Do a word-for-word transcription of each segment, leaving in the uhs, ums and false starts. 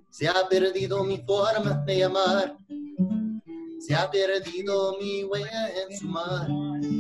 Se ha perdido mi forma de amar, se ha perdido mi huella en su mar.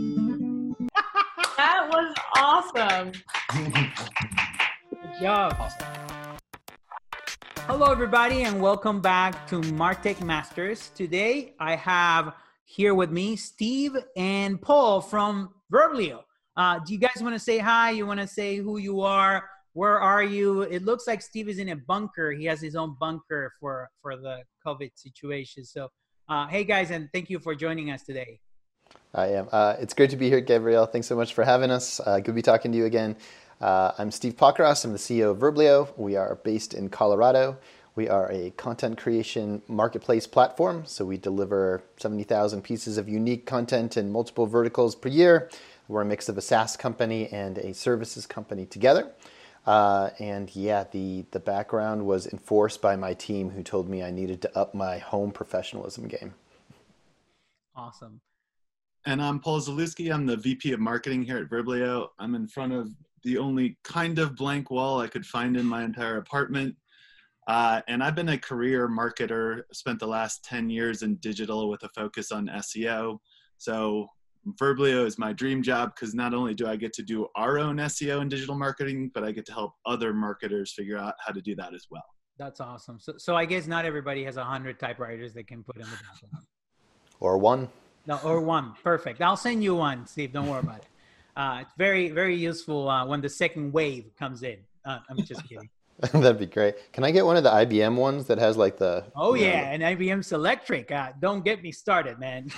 That was awesome. Good job. Awesome. Hello, everybody, and welcome back to MarTech Masters. Today, I have here with me Steve and Paul from Verblio. Uh, do you guys want to say hi? You want to say who you are? Where are you? It looks like Steve is in a bunker. He has his own bunker for, for the COVID situation. So, uh, hey, guys, and thank you for joining us today. I am. Uh, it's great to be here, Gabriel. Thanks so much for having us. Uh, good to be talking to you again. Uh, I'm Steve Pokros. I'm the C E O of Verblio. We are based in Colorado. We are a content creation marketplace platform. So we deliver seventy thousand pieces of unique content in multiple verticals per year. We're a mix of a SaaS company and a services company together. Uh, and yeah, the, the background was enforced by my team who told me I needed to up my home professionalism game. Awesome. And I'm Paul Zalewski. I'm the V P of Marketing here at Verblio. I'm in front of the only kind of blank wall I could find in my entire apartment. Uh, and I've been a career marketer, spent the last ten years in digital with a focus on S E O. So Verblio is my dream job because not only do I get to do our own S E O and digital marketing, but I get to help other marketers figure out how to do that as well. That's awesome. So, so I guess not everybody has one hundred typewriters they can put in the background. Or one. No, or one. Perfect. I'll send you one, Steve. Don't worry about it. Uh, it's very, very useful uh, when the second wave comes in. Uh, I'm just kidding. That'd be great. Can I get one of the I B M ones that has like the... Oh, you know, yeah. And I B M Selectric. Uh, don't get me started, man.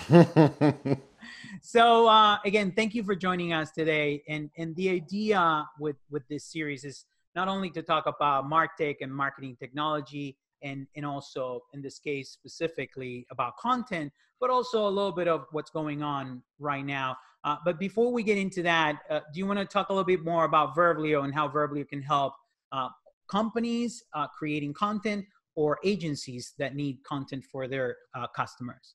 So, uh, again, thank you for joining us today. And, and the idea with, with this series is not only to talk about MarTech and marketing technology, and, and also, in this case, specifically about content, but also a little bit of what's going on right now. Uh, but before we get into that, uh, do you want to talk a little bit more about Verblio and how Verblio can help uh, companies uh, creating content or agencies that need content for their uh, customers?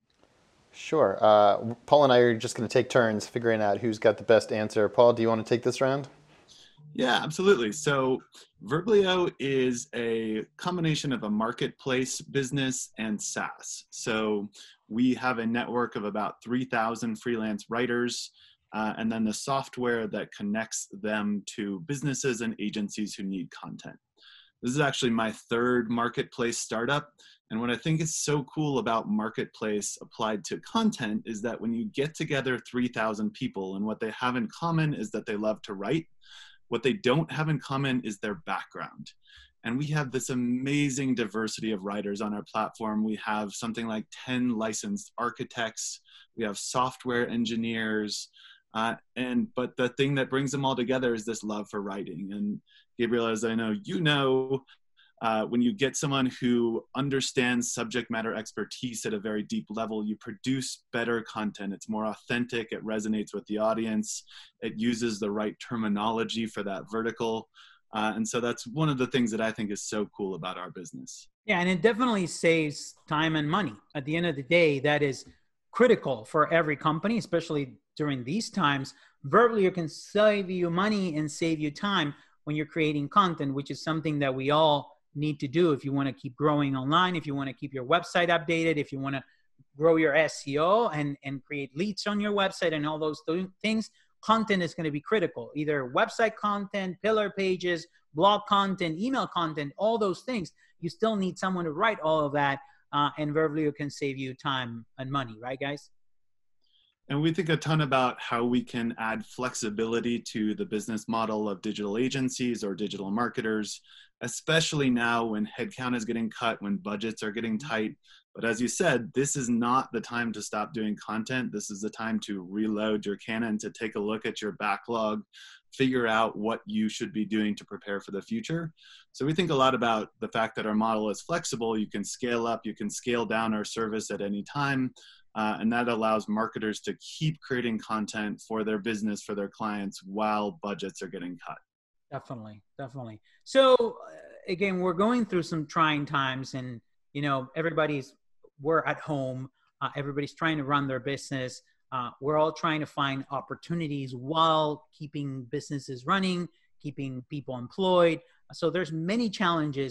Sure. Uh, Paul and I are just going to take turns figuring out who's got the best answer. Paul, do you want to take this round? Yeah, absolutely. So Verblio is a combination of a marketplace business and SaaS. So we have a network of about three thousand freelance writers, uh, and then the software that connects them to businesses and agencies who need content. This is actually my third marketplace startup. And what I think is so cool about marketplace applied to content is that when you get together three thousand people, and what they have in common is that they love to write, what they don't have in common is their background. And we have this amazing diversity of writers on our platform. We have something like ten licensed architects. We have software engineers. Uh, and but the thing that brings them all together is this love for writing. And Gabriel, as I know you know, uh, when you get someone who understands subject matter expertise at a very deep level, you produce better content. It's more authentic. It resonates with the audience. It uses the right terminology for that vertical. Uh, and so that's one of the things that I think is so cool about our business. Yeah, and it definitely saves time and money. At the end of the day, that is critical for every company, especially during these times. Verblio can save you money and save you time when you're creating content, which is something that we all need to do if you want to keep growing online, if you want to keep your website updated, if you want to grow your S E O and, and create leads on your website and all those th- things. Content is going to be critical, either website content, pillar pages, blog content, email content, all those things. You still need someone to write all of that, uh, and Verblio can save you time and money, right, guys? And we think a ton about how we can add flexibility to the business model of digital agencies or digital marketers, especially now when headcount is getting cut, when budgets are getting tight. But as you said, this is not the time to stop doing content. This is the time to reload your cannon, to take a look at your backlog, figure out what you should be doing to prepare for the future. So we think a lot about the fact that our model is flexible. You can scale up, you can scale down our service at any time. Uh, and that allows marketers to keep creating content for their business, for their clients, while budgets are getting cut. Definitely, definitely. So uh, again, we're going through some trying times, and you know, everybody's we're at home. Uh, everybody's trying to run their business. Uh, we're all trying to find opportunities while keeping businesses running, keeping people employed. So there's many challenges, and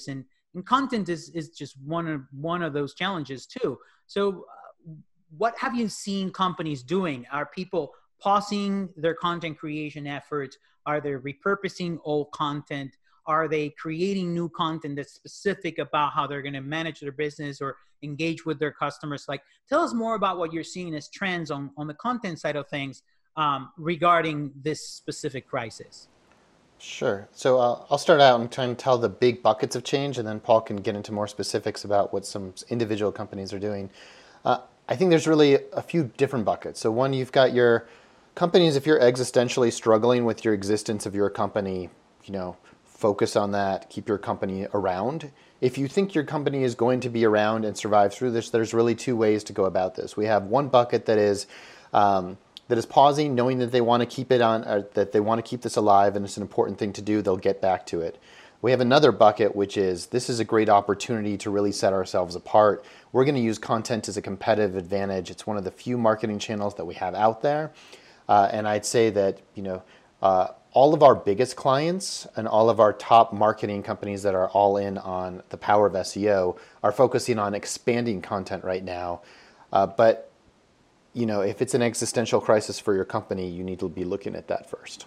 And content is, is just one of, one of those challenges too. So uh, what have you seen companies doing? Are people pausing their content creation efforts? Are they repurposing old content? Are they creating new content that's specific about how they're going to manage their business or engage with their customers? Like, tell us more about what you're seeing as trends on, on the content side of things um, regarding this specific crisis. Sure. So uh, I'll start out and try and tell the big buckets of change, and then Paul can get into more specifics about what some individual companies are doing. Uh, I think there's really a few different buckets. So one, you've got your companies, if you're existentially struggling with your existence of your company, you know, focus on that, keep your company around. If you think your company is going to be around and survive through this, there's really two ways to go about this. We have one bucket that is um, that is pausing, knowing that they want to keep it on, or that they want to keep this alive, and it's an important thing to do. They'll get back to it. We have another bucket, which is this is a great opportunity to really set ourselves apart. We're going to use content as a competitive advantage. It's one of the few marketing channels that we have out there, uh, and I'd say that you know. Uh, all of our biggest clients and all of our top marketing companies that are all in on the power of S E O are focusing on expanding content right now. Uh, but, you know, if it's an existential crisis for your company, you need to be looking at that first.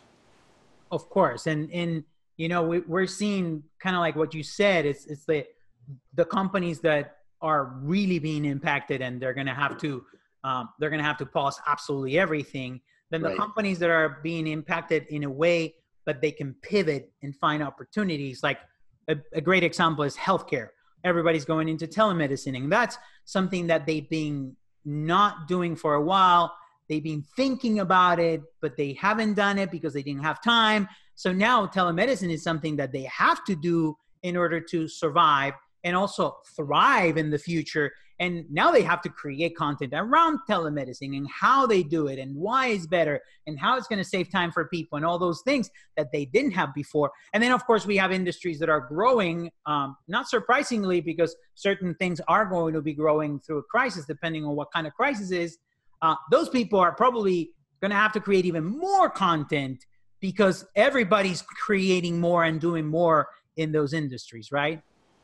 Of course. And, and you know, we, we're seeing kind of like what you said, it's, it's the, the companies that are really being impacted and they're going to have to, um, they're going to have to pause absolutely everything. Then the Right. companies that are being impacted in a way, but they can pivot and find opportunities. Like a, a great example is healthcare. Everybody's going into telemedicine, and that's something that they've been not doing for a while. They've been thinking about it, but they haven't done it because they didn't have time. So now telemedicine is something that they have to do in order to survive and also thrive in the future. And now they have to create content around telemedicine and how they do it and why it's better and how it's going to save time for people and all those things that they didn't have before. And then, of course, we have industries that are growing, um, not surprisingly, because certain things are going to be growing through a crisis, depending on what kind of crisis is. Uh, those people are probably going to have to create even more content because everybody's creating more and doing more in those industries, right?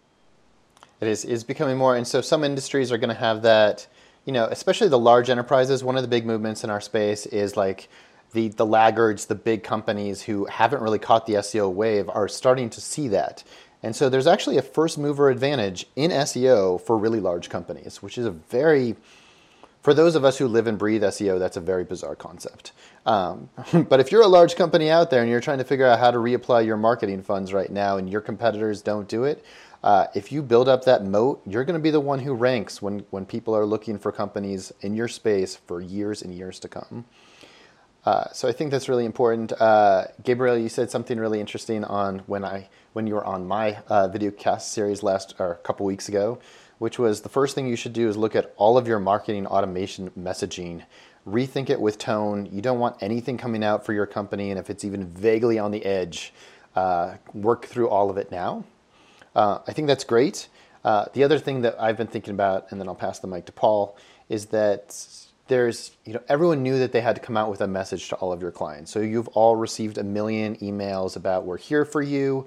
It is, is becoming more, and so some industries are going to have that, you know, especially the large enterprises. One of the big movements in our space is like the, the laggards, the big companies who haven't really caught the S E O wave are starting to see that. And so there's actually a first mover advantage in S E O for really large companies, which is a very, for those of us who live and breathe S E O, that's a very bizarre concept. Um, but if you're a large company out there and you're trying to figure out how to reapply your marketing funds right now and your competitors don't do it, Uh, if you build up that moat, you're going to be the one who ranks when, when people are looking for companies in your space for years and years to come. Uh, so I think that's really important. Uh, Gabriel, you said something really interesting on when I when you were on my uh, video cast series last or a couple weeks ago, which was the first thing you should do is look at all of your marketing automation messaging. Rethink it with tone. You don't want anything coming out for your company, and if it's even vaguely on the edge, uh, work through all of it now. Uh, I think that's great. Uh, the other thing that I've been thinking about, and then I'll pass the mic to Paul, is that there's, you know, everyone knew that they had to come out with a message to all of your clients. So you've all received a million emails about we're here for you.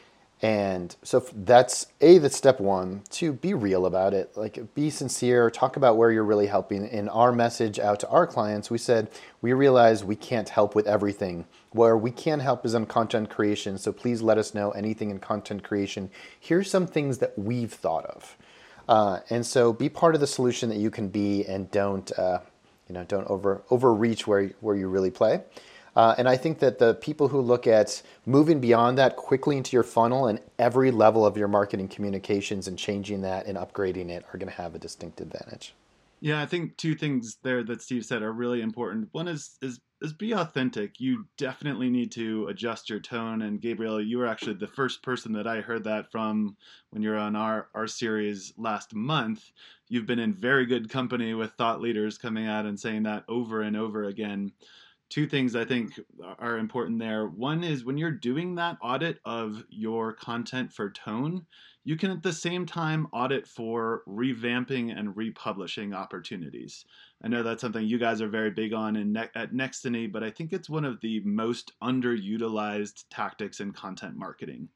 And so that's A, that's step one. Two, be real about it. Like, be sincere, talk about where you're really helping. In our message out to our clients, we said, we realize we can't help with everything. Where we can help is in content creation. So please let us know anything in content creation. Here's some things that we've thought of. Uh, and so be part of the solution that you can be, and don't, uh, you know, don't over overreach where, where you really play. Uh, and I think that the people who look at moving beyond that quickly into your funnel and every level of your marketing communications and changing that and upgrading it are going to have a distinct advantage. Yeah, I think two things there that Steve said are really important. One is is is be authentic. You definitely need to adjust your tone. And Gabriel, you were actually the first person that I heard that from when you're on our, our series last month. You've been in very good company with thought leaders coming out and saying that over and over again. Two things I think are important there. One is when you're doing that audit of your content for tone, you can at the same time audit for revamping and republishing opportunities. I know that's something you guys are very big on in ne- at Nextiny, but I think it's one of the most underutilized tactics in content marketing.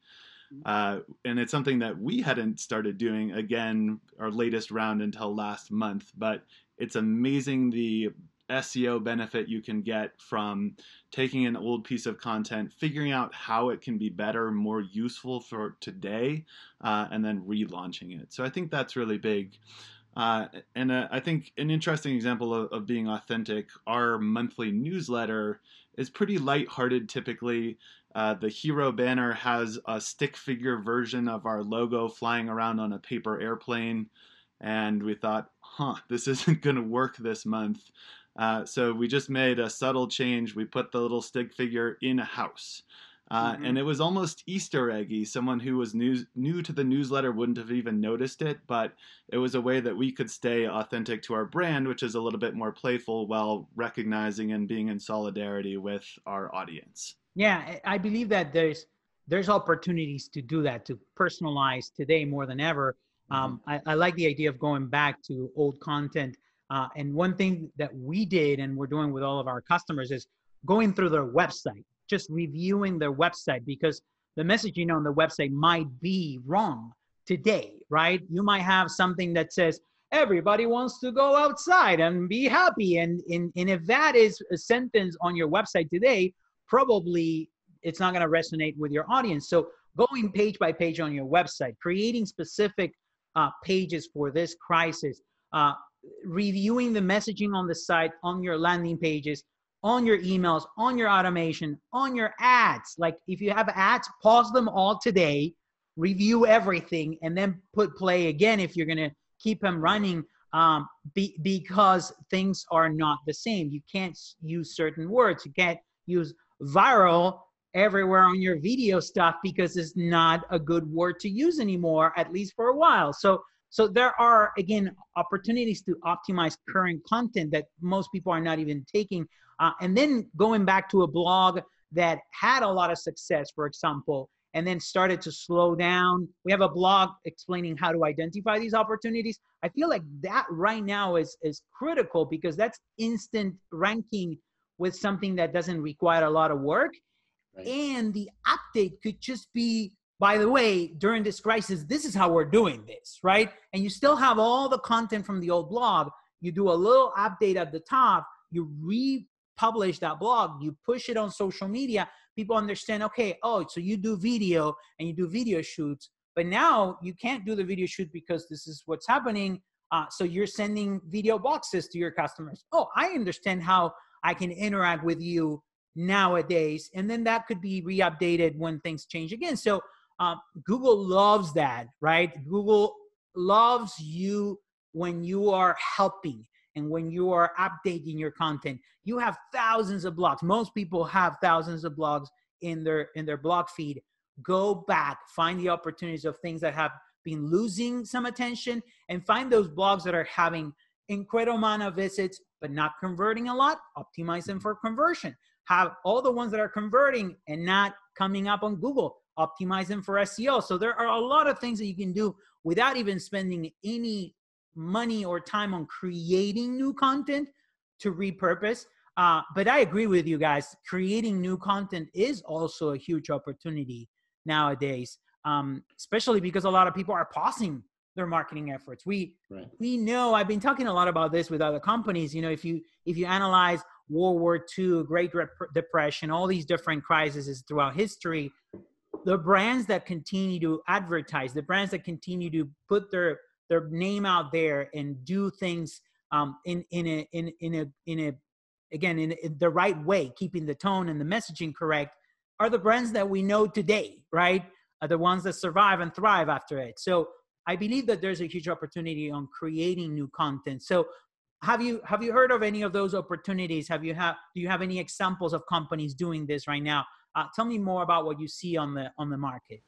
Uh, and it's something that we hadn't started doing, again, our latest round until last month. But it's amazing the S E O benefit you can get from taking an old piece of content, figuring out how it can be better, more useful for today, uh, and then relaunching it. So I think that's really big. Uh, and uh, I think an interesting example of, of being authentic, our monthly newsletter is pretty lighthearted typically. Uh, the hero banner has a stick figure version of our logo flying around on a paper airplane. And we thought, huh, this isn't going to work this month. Uh, so we just made a subtle change. We put the little stick figure in a house. Uh, mm-hmm. And it was almost Easter eggy. Someone who was new, new to the newsletter wouldn't have even noticed it, but it was a way that we could stay authentic to our brand, which is a little bit more playful while recognizing and being in solidarity with our audience. Yeah, I believe that there's there's opportunities to do that, to personalize today more than ever. Mm-hmm. Um, I, I like the idea of going back to old content. Uh, and one thing that we did and we're doing with all of our customers is going through their website, just reviewing their website, because the messaging on the website might be wrong today, right? You might have something that says, everybody wants to go outside and be happy. And, and, and if that is a sentence on your website today, probably it's not going to resonate with your audience. So going page by page on your website, creating specific uh, pages for this crisis, uh, reviewing the messaging on the site, on your landing pages, on your emails, on your automation, on your ads. Like if you have ads, pause them all today, review everything, and then put play again if you're going to keep them running, um, be, because things are not the same. You can't use certain words. You can't use viral everywhere on your video stuff because it's not a good word to use anymore, at least for a while. So So there are, again, opportunities to optimize current content that most people are not even taking. Uh, and then going back to a blog that had a lot of success, for example, and then started to slow down. We have a blog explaining how to identify these opportunities. I feel like that right now is, is critical because that's instant ranking with something that doesn't require a lot of work. Right. And the update could just be, by the way, during this crisis, this is how we're doing this, right? And you still have all the content from the old blog. You do a little update at the top, you republish that blog, you push it on social media. People understand, okay, oh, so you do video and you do video shoots, but now you can't do the video shoot because this is what's happening. Uh, so you're sending video boxes to your customers. Oh, I understand how I can interact with you nowadays. And then that could be re-updated when things change again. So Um, Google loves that, right? Google loves you when you are helping and when you are updating your content. You have thousands of blogs. Most people have thousands of blogs in their in their blog feed. Go back, find the opportunities of things that have been losing some attention, and find those blogs that are having incredible amount of visits but not converting a lot. Optimize them for conversion. Have all the ones that are converting and not coming up on Google. Optimize them for S E O. So there are a lot of things that you can do without even spending any money or time on creating new content to repurpose. Uh, but I agree with you guys. Creating new content is also a huge opportunity nowadays, um, especially because a lot of people are pausing their marketing efforts. We right. we know, I've been talking a lot about this with other companies. You know, if you if you analyze World War Two, Great Depression, all these different crises throughout history, the brands that continue to advertise, the brands that continue to put their their name out there and do things um, in in a in in a in a again in, in the right way, keeping the tone and the messaging correct, are the brands that we know today, right? Are the ones that survive and thrive after it. So I believe that there's a huge opportunity on creating new content. So have you have you heard of any of those opportunities? Have you have do you have any examples of companies doing this right now? Uh, tell me more about what you see on the on the market.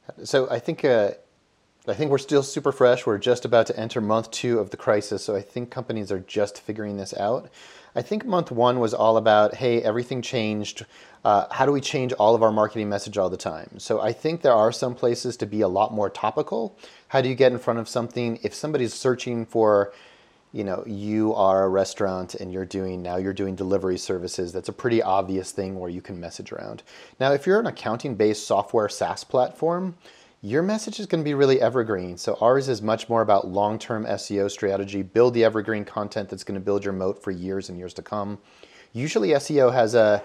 So I think uh, I think we're still super fresh. We're just about to enter month two of the crisis. So I think companies are just figuring this out. I think month one was all about, hey, everything changed. Uh, how do we change all of our marketing message all the time? So I think there are some places to be a lot more topical. How do you get in front of something if somebody's searching for, you know, you are a restaurant and you're doing, now you're doing delivery services. That's a pretty obvious thing where you can message around. Now, if you're an accounting-based software SaaS platform, your message is going to be really evergreen. So ours is much more about long-term S E O strategy, build the evergreen content that's going to build your moat for years and years to come. Usually S E O has a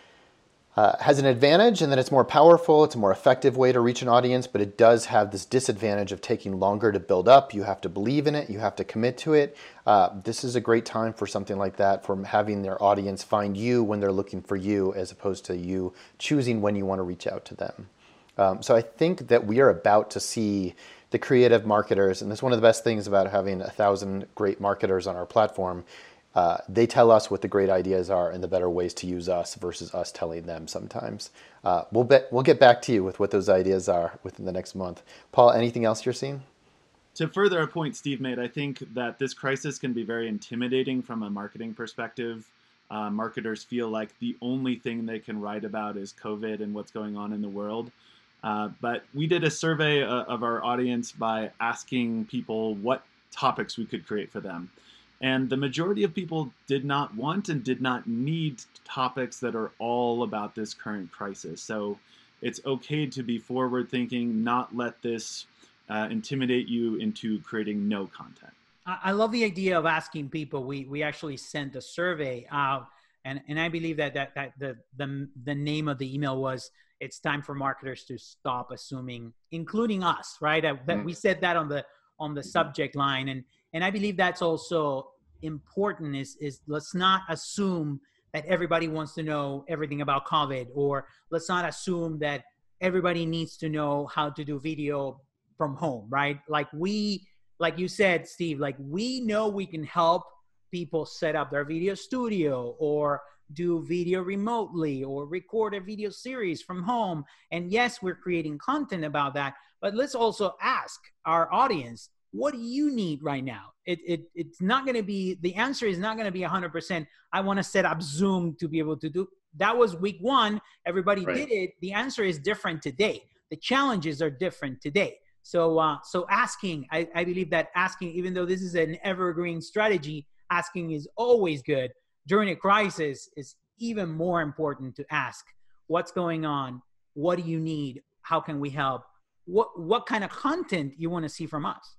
uh, has an advantage in that it's more powerful, it's a more effective way to reach an audience, but it does have this disadvantage of taking longer to build up. You have to believe in it, you have to commit to it. Uh, this is a great time for something like that, for having their audience find you when they're looking for you, as opposed to you choosing when you want to reach out to them. Um, so I think that we are about to see the creative marketers, and that's one of the best things about having a thousand great marketers on our platform. Uh, they tell us what the great ideas are and the better ways to use us versus us telling them sometimes. Uh, we'll, bet, we'll get back to you with what those ideas are within the next month. Paul, anything else you're seeing? To further a point Steve made, I think that this crisis can be very intimidating from a marketing perspective. Uh, marketers feel like the only thing they can write about is COVID and what's going on in the world. Uh, but we did a survey uh, of our audience by asking people what topics we could create for them. And the majority of people did not want and did not need topics that are all about this current crisis. So it's okay to be forward thinking, not let this uh, intimidate you into creating no content. I love the idea of asking people. We we actually sent a survey out, and and I believe that that that the the the name of the email was, "It's time for marketers to stop assuming," including us, right? That, that we said that on the on the subject line, and and I believe that's also important. Is is let's not assume that everybody wants to know everything about COVID, or let's not assume that everybody needs to know how to do video from home, right? Like we. Like you said, Steve, like we know we can help people set up their video studio or do video remotely or record a video series from home. And yes, we're creating content about that, but let's also ask our audience, what do you need right now? It, it, it's not going to be, the answer is not going to be one hundred percent. I want to set up Zoom to be able to do. That was week one. Everybody Right. did it. The answer is different today. The challenges are different today. So, uh, so asking, I, I believe that asking, even though this is an evergreen strategy, asking is always good. During a crisis, it's even more important to ask, what's going on? What do you need? How can we help? What, what kind of content you want to see from us?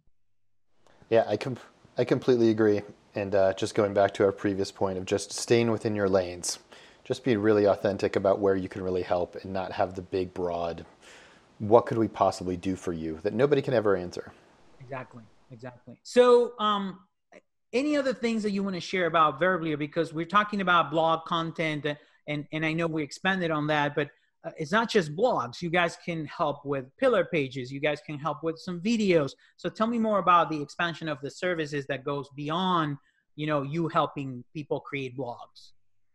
Yeah, I, com- I completely agree. And uh, just going back to our previous point of just staying within your lanes, just be really authentic about where you can really help and not have the big, broad, what could we possibly do for you that nobody can ever answer. Exactly, exactly. So um, any other things that you want to share about Verblia? Because we're talking about blog content, and, and I know we expanded on that, but uh, it's not just blogs. You guys can help with pillar pages. You guys can help with some videos. So tell me more about the expansion of the services that goes beyond, you know, you helping people create blogs.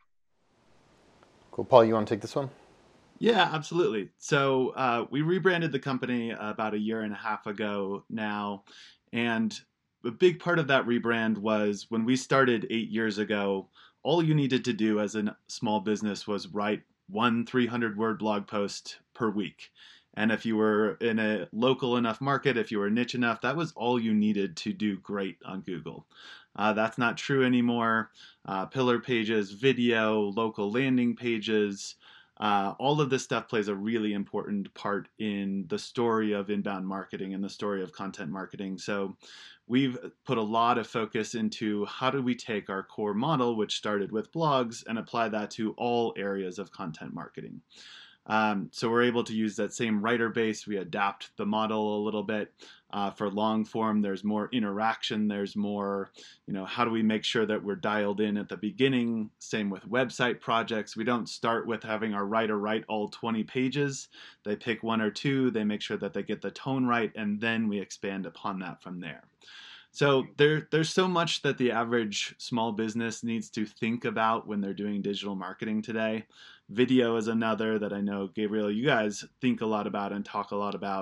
Cool. Paul, you want to take this one? Yeah, absolutely. So uh, we rebranded the company about a year and a half ago now. And a big part of that rebrand was when we started eight years ago, all you needed to do as a small business was write one three hundred word blog post per week. And if you were in a local enough market, if you were niche enough, that was all you needed to do great on Google. Uh, that's not true anymore. Uh, pillar pages, video, local landing pages, Uh, all of this stuff plays a really important part in the story of inbound marketing and the story of content marketing. So we've put a lot of focus into how do we take our core model, which started with blogs, and apply that to all areas of content marketing. Um, so we're able to use that same writer base. We adapt the model a little bit. Uh, for long form, there's more interaction. There's more, you know, how do we make sure that we're dialed in at the beginning? Same with website projects. We don't start with having our writer write all twenty pages. They pick one or two. They make sure that they get the tone right, and then we expand upon that from there. So there, there's so much that the average small business needs to think about when they're doing digital marketing today. Video is another that I know, Gabriel, you guys think a lot about and talk a lot about.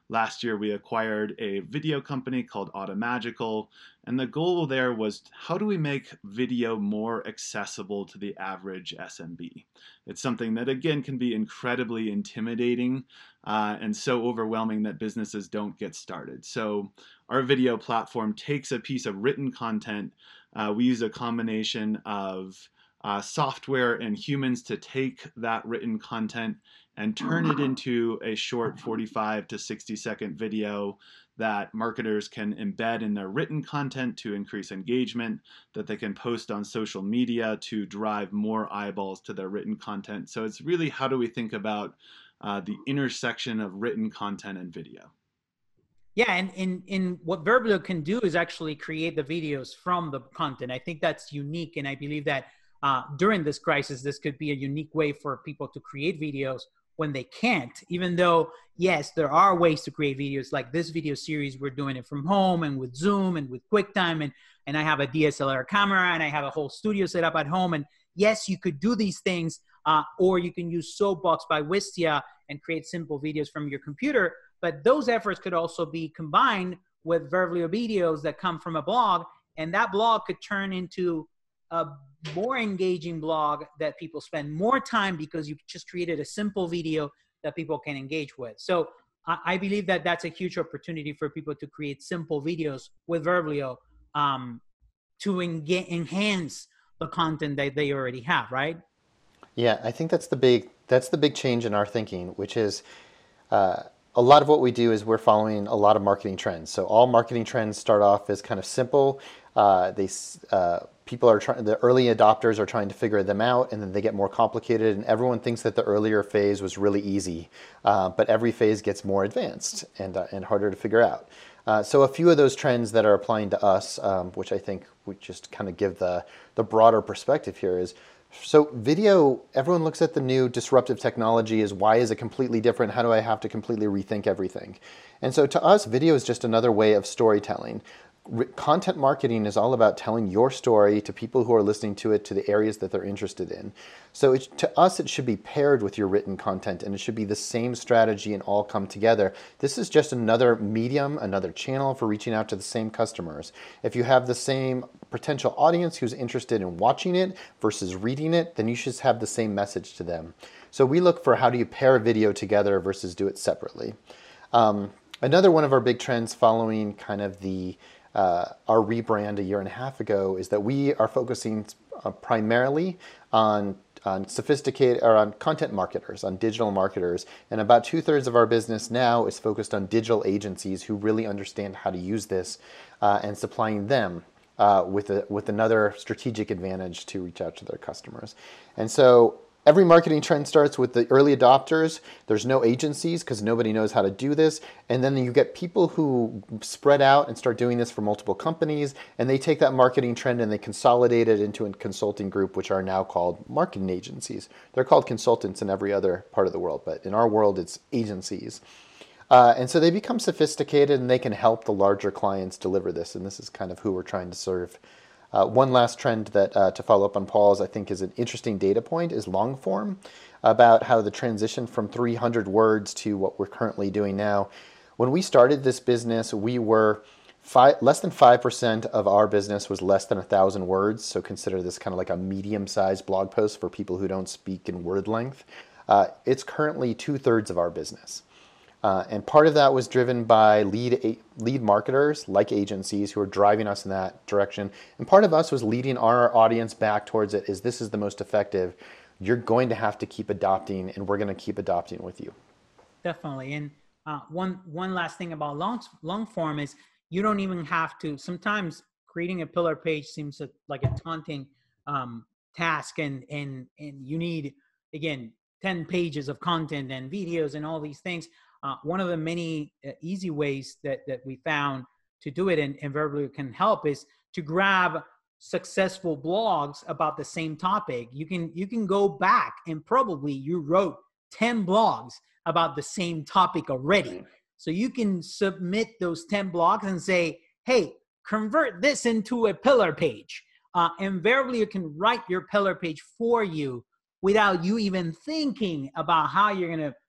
last year we acquired a video company called Automagical, and the goal there was, how do we make video more accessible to the average S M B? It's something that, again, can be incredibly intimidating uh, and so overwhelming that businesses don't get started. So our video platform takes a piece of written content. Uh, we use a combination of uh, software and humans to take that written content and turn it into a short forty-five to sixty second video that marketers can embed in their written content to increase engagement, that they can post on social media to drive more eyeballs to their written content. So it's really, how do we think about uh, the intersection of written content and video? Yeah, and in, in what Verblio can do is actually create the videos from the content. I think that's unique, and I believe that uh, during this crisis, this could be a unique way for people to create videos when they can't, even though, yes, there are ways to create videos like this video series. We're doing it from home and with Zoom and with QuickTime, and, and I have a D S L R camera and I have a whole studio set up at home. And yes, you could do these things, uh, or you can use Soapbox by Wistia and create simple videos from your computer. But those efforts could also be combined with Verblio videos that come from a blog, and that blog could turn into a more engaging blog that people spend more time because you just created a simple video that people can engage with. So I, I believe that that's a huge opportunity for people to create simple videos with Verblio um, to enge- enhance the content that they already have, right? Yeah, I think that's the big that's the big change in our thinking, which is uh, a lot of what we do is we're following a lot of marketing trends. So all marketing trends start off as kind of simple. Uh, they uh, people are trying, the early adopters are trying to figure them out, and then they get more complicated, and everyone thinks that the earlier phase was really easy, uh, but every phase gets more advanced and uh, and harder to figure out. Uh, so a few of those trends that are applying to us, um, which I think we just kind of give the the broader perspective here, is so video. Everyone looks at the new disruptive technology as, why is it completely different? How do I have to completely rethink everything? And so to us, video is just another way of storytelling. Content marketing is all about telling your story to people who are listening to it, to the areas that they're interested in. So it, to us, it should be paired with your written content, and it should be the same strategy and all come together. This is just another medium, another channel for reaching out to the same customers. If you have the same potential audience who's interested in watching it versus reading it, then you should have the same message to them. So we look for, how do you pair video together versus do it separately. Um, another one of our big trends following kind of the Uh, our rebrand a year and a half ago is that we are focusing uh, primarily on, on sophisticated or on content marketers, on digital marketers. And about two thirds of our business now is focused on digital agencies who really understand how to use this uh, and supplying them uh, with, a, with another strategic advantage to reach out to their customers. And so every marketing trend starts with the early adopters. There's no agencies because nobody knows how to do this. And then you get people who spread out and start doing this for multiple companies, and they take that marketing trend and they consolidate it into a consulting group, which are now called marketing agencies. They're called consultants in every other part of the world, but in our world, it's agencies. Uh, and so they become sophisticated, and they can help the larger clients deliver this. And this is kind of who we're trying to serve. Uh, one last trend that, uh, to follow up on Paul's, I think is an interesting data point, is long form, about how the transition from three hundred words to what we're currently doing now. When we started this business, we were five, less than five percent of our business was less than one thousand words. So consider this kind of like a medium-sized blog post for people who don't speak in word length. Uh, it's currently two thirds of our business. Uh, and part of that was driven by lead lead marketers like agencies who are driving us in that direction. And part of us was leading our audience back towards it, is this is the most effective. You're going to have to keep adopting, and we're going to keep adopting with you. Definitely. And uh, one one last thing about long, long form is you don't even have to, sometimes creating a pillar page seems like a daunting um, task, and, and, and you need, again, ten pages of content and videos and all these things. Uh, one of the many uh, easy ways that, that we found to do it, and, and Verblio can help, is to grab successful blogs about the same topic. You can, you can go back and probably you wrote ten blogs about the same topic already. So you can submit those ten blogs and say, hey, convert this into a pillar page. Uh, and Verblio can write your pillar page for you without you even thinking about how you're going to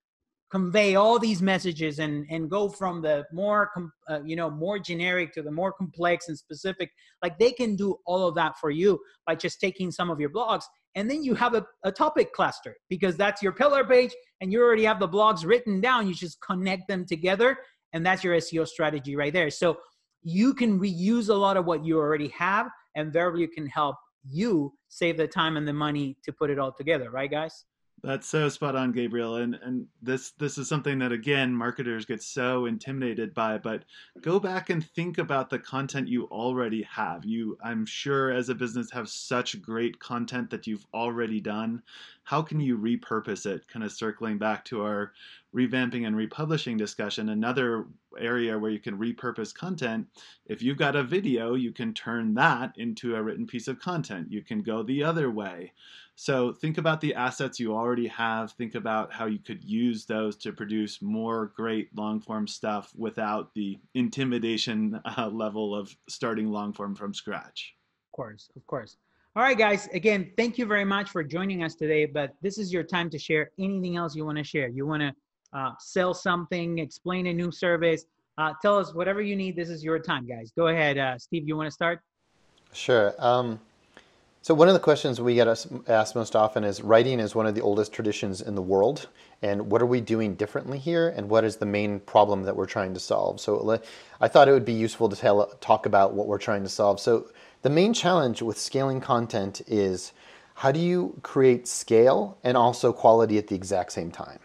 convey all these messages and and go from the more com- uh, you know more generic to the more complex and specific. Like they can do all of that for you by just taking some of your blogs, and then you have a, a topic cluster, because that's your pillar page and you already have the blogs written down. You just connect them together, and that's your S E O strategy right there. So you can reuse a lot of what you already have, and Verbally can help you save the time and the money to put it all together, right guys? That's so spot on, Gabriel. And and this this is something that, again, marketers get so intimidated by, but go back and think about the content you already have. You, I'm sure, as a business, have such great content that you've already done. How can you repurpose it? Kind of circling back to our revamping and republishing discussion, another area where you can repurpose content. If you've got a video, you can turn that into a written piece of content. You can go the other way. So think about the assets you already have. Think about how you could use those to produce more great long form stuff without the intimidation uh, level of starting long form from scratch. Of course, of course. All right, guys. Again, thank you very much for joining us today. But this is your time to share anything else you want to share. You want to uh, sell something, explain a new service, uh, tell us whatever you need. This is your time, guys. Go ahead. Uh, Steve, you want to start? Sure. Um, so one of the questions we get asked most often is, writing is one of the oldest traditions in the world, and what are we doing differently here, and what is the main problem that we're trying to solve? So I thought it would be useful to tell, talk about what we're trying to solve. So the main challenge with scaling content is, how do you create scale and also quality at the exact same time?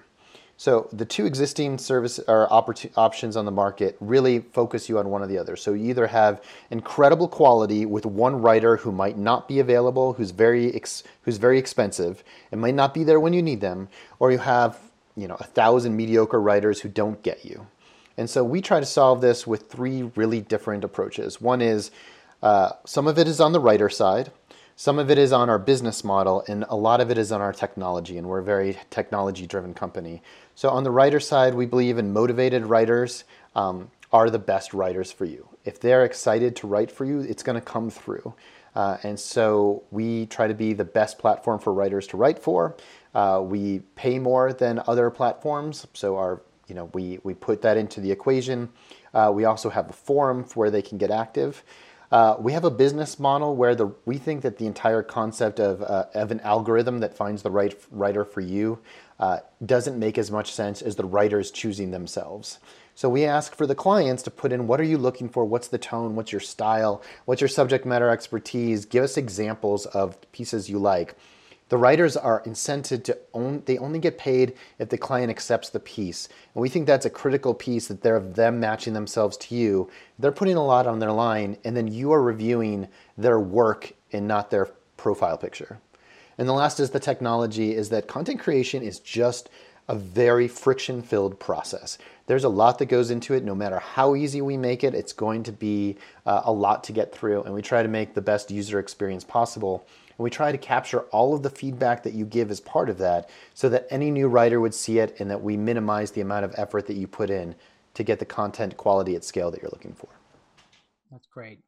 So the two existing service or options on the market really focus you on one or the other. So you either have incredible quality with one writer who might not be available, who's very ex who's very expensive and might not be there when you need them, or you have, you know, a thousand mediocre writers who don't get you. And so we try to solve this with three really different approaches. One is uh, some of it is on the writer side. Some of it is on our business model, and a lot of it is on our technology, and we're a very technology-driven company. So on the writer side, we believe in motivated writers um, are the best writers for you. If they're excited to write for you, it's going to come through. Uh, and so we try to be the best platform for writers to write for. Uh, we pay more than other platforms, so our, you know, we, we put that into the equation. Uh, we also have a forum where they can get active. Uh, we have a business model where the, we think that the entire concept of, uh, of an algorithm that finds the right writer for you uh, doesn't make as much sense as the writers choosing themselves. So we ask for the clients to put in, what are you looking for? What's the tone? What's your style? What's your subject matter expertise? Give us examples of pieces you like. The writers are incented to own, they only get paid if the client accepts the piece. And we think that's a critical piece, that they're of them matching themselves to you. They're putting a lot on their line, and then you are reviewing their work and not their profile picture. And the last is the technology, is that content creation is just a very friction-filled process. There's a lot that goes into it. No matter how easy we make it, it's going to be uh, a lot to get through, and we try to make the best user experience possible. And we try to capture all of the feedback that you give as part of that, so that any new writer would see it, and that we minimize the amount of effort that you put in to get the content quality at scale that you're looking for. That's great.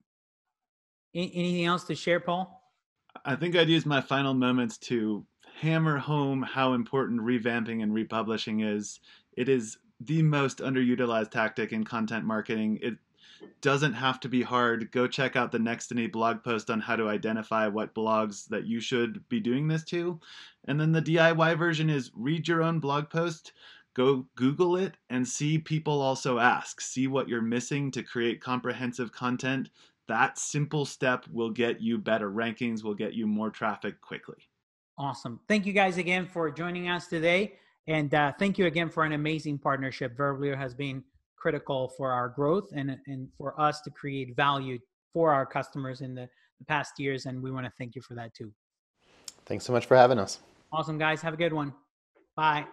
Anything else to share, Paul? I think I'd use my final moments to hammer home how important revamping and republishing is. It is the most underutilized tactic in content marketing. It doesn't have to be hard. Go check out the Nextiny blog post on how to identify what blogs that you should be doing this to. And then the D I Y version is read your own blog post, go Google it, and see people also ask. See what you're missing to create comprehensive content. That simple step will get you better rankings, will get you more traffic quickly. Awesome. Thank you guys again for joining us today. And uh, thank you again for an amazing partnership. Verblio has been critical for our growth and, and for us to create value for our customers in the, the past years. And we want to thank you for that too. Thanks so much for having us. Awesome, guys. Have a good one. Bye.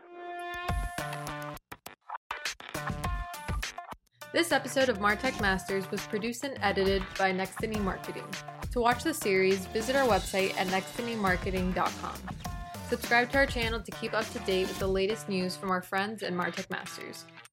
This episode of Martech Masters was produced and edited by Nextiny Marketing. To watch the series, visit our website at nextiny marketing dot com. Subscribe to our channel to keep up to date with the latest news from our friends at Martech Masters.